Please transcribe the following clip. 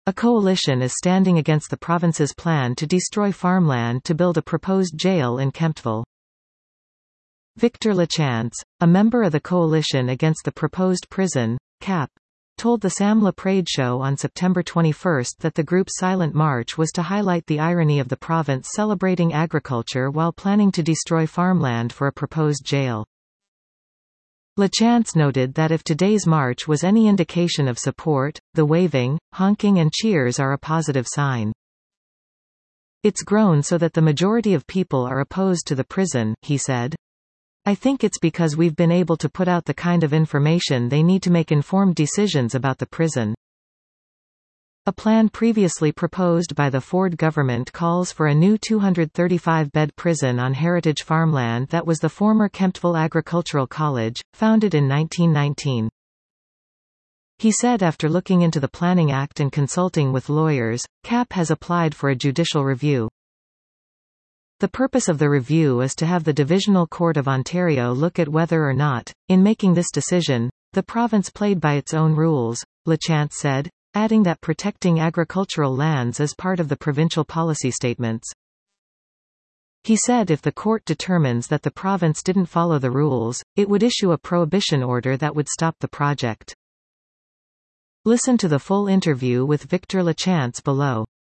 A coalition is standing against the province's plan to destroy farmland to build a proposed jail in Kemptville. Victor Lachance, a member of the coalition against the proposed prison, CAP, told the Sam La Prade Show on September 21 that the group's silent march was to highlight the irony of the province celebrating agriculture while planning to destroy farmland for a proposed jail. Lachance noted that if today's march was any indication of support, the waving, honking and cheers are a positive sign. It's grown so that the majority of people are opposed to the prison, he said. I think it's because we've been able to put out the kind of information they need to make informed decisions about the prison. A plan previously proposed by the Ford government calls for a new 235-bed prison on heritage farmland that was the former Kemptville Agricultural College, founded in 1919. He said after looking into the Planning Act and consulting with lawyers, CAP has applied for a judicial review. The purpose of the review is to have the Divisional Court of Ontario look at whether or not, in making this decision, the province played by its own rules, Lachance said, adding that protecting agricultural lands is part of the provincial policy statements. He said if the court determines that the province didn't follow the rules, it would issue a prohibition order that would stop the project. Listen to the full interview with Victor Lachance below.